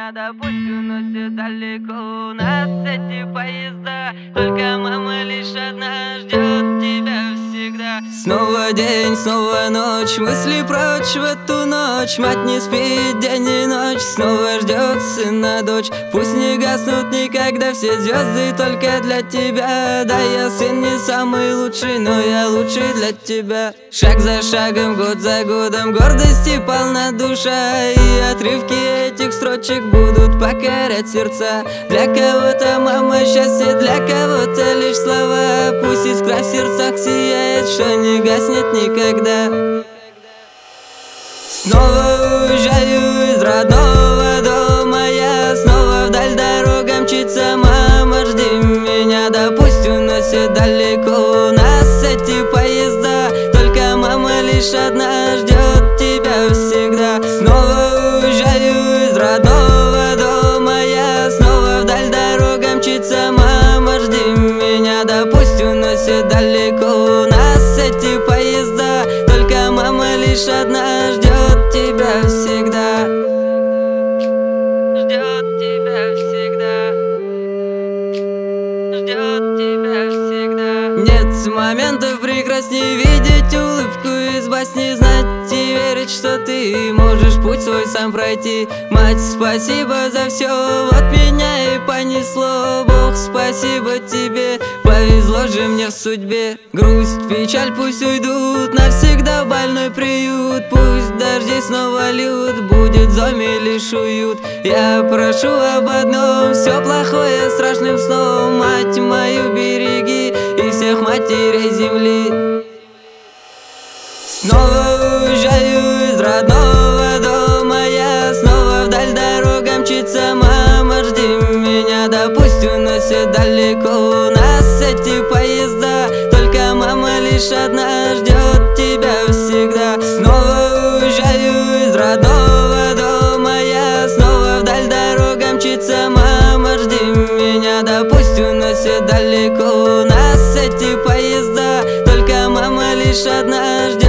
меня, да пусть уносит далеко нас эти поезда. Только мама лишь одна ждет тебя всегда. Снова день, снова ночь, мысли прочь в эту ночь. Мать не спит день и ночь, снова ждет сына дочь. Пусть не гаснут никогда все звезды только для тебя. Да, я сын не самый лучший, но я лучший для тебя. Шаг за шагом, год за годом, гордости полна душа. И отрывки этих строчек будут покорять сердца. Для кого-то мама счастье, для кого-то лишь слова. Пусть искра в сердцах сияет, что не гаснет никогда. Снова уезжаю из родного дома я, снова вдаль дорога мчится мама, жди меня, да пусть уносит далеко нас эти поезда. Только мама лишь одна ждет тебя всегда. Снова уезжаю из родного дома я, снова вдаль дорога мчится мама, жди меня, да пусть уносит далеко нас эти поезда. Только мама лишь одна ждет тебя всегда. Ждет тебя всегда. Ждет тебя всегда. Нет моментов прекрасней видеть улыбку из басни, знать и верить, что ты можешь путь свой сам пройти. Мать, спасибо за все, вот меня и понесло. Бог, спасибо тебе, повезло же мне в судьбе. Грусть, печаль пусть уйдут навсегда в больной приют. Пусть дожди снова льют, будет зоме лишь уют. Я прошу об одном, все плохое страшным сном. Мать мою береги и всех матерей земли. Снова уезжаю из родного дома я, снова вдаль дорога мчится мама, жди меня, да пусть уносит далеко нас эти поезда. Только мама лишь одна ждет тебя всегда. Снова уезжаю из родного дома я, снова вдаль дорога мчится мама, жди меня, да пусть уносит далеко нас эти поезда. Только мама лишь одна ждет